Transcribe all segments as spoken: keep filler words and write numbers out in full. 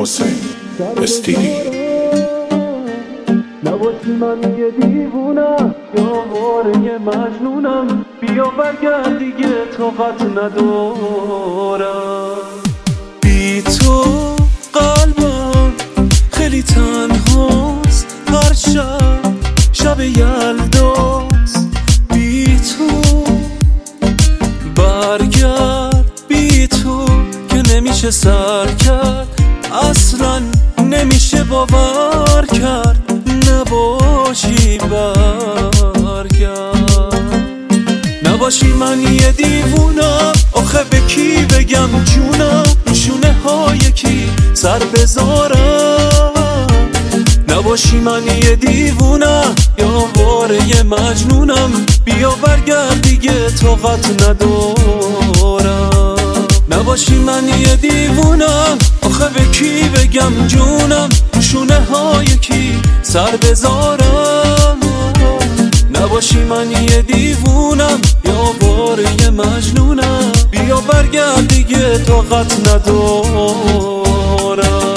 حسین استیدی. نباشی من یه دیوونم یا آواره یه مجنونم، بیا برگرد دیگه طاقت ندارم. بی تو قلبم خیلی تنهاست، هر شب شب یلداست. بی تو برگرد، بی تو که نمیشه سر کرد، اصلا نمیشه باور کرد. نباشی برگرد، نباشی من یه دیوونم، آخه به کی بگم جونم، شونه های کی سر بذارم. نباشی من یه دیوونم یا آواره یه مجنونم، بیا برگرد دیگه طاقت ندارم. نباشی من یه دیوونم، آخه به کی بگم جونم، شونه های کی سر بذارم. نباشی من یه دیوونم یا آواره یه مجنونم، بیا برگرد دیگه طاقت ندارم.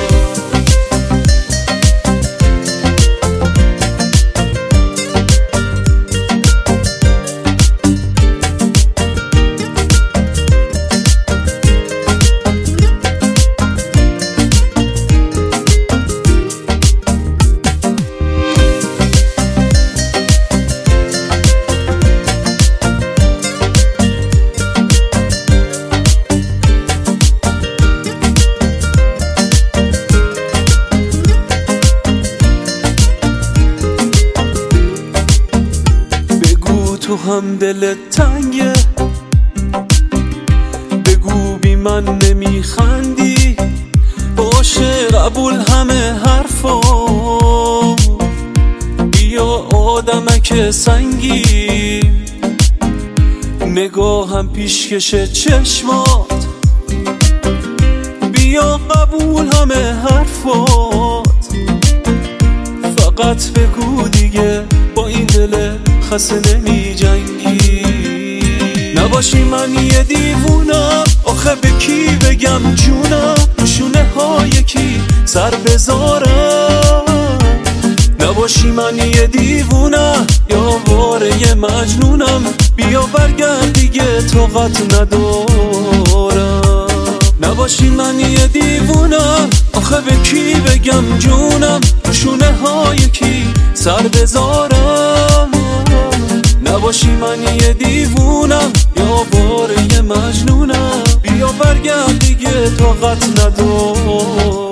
تو هم دلت تنگه، بگو بی من نمیخندی، باشه قبول همه حرفا. بیا آدمک سنگی، نگاهم پیشکش چشمات، بیا قبول همه حرفات. فقط بگو دیگه با این دل خسته نمی جنگی. نباشی من یه دیوونم، آخه به کی بگم جونم، شونه های کی سر بذارم. نباشی من یه دیوونم یا آواره یه مجنونم، بیا برگرد دیگه طاقت ندارم. نباشی من یه دیوونم، آخه به کی بگم جونم، شونه های کی سر بذارم. نباشی من یه دیوونم یا آواره یه مجنونم، بیا برگرد دیگه طاقت ندارم.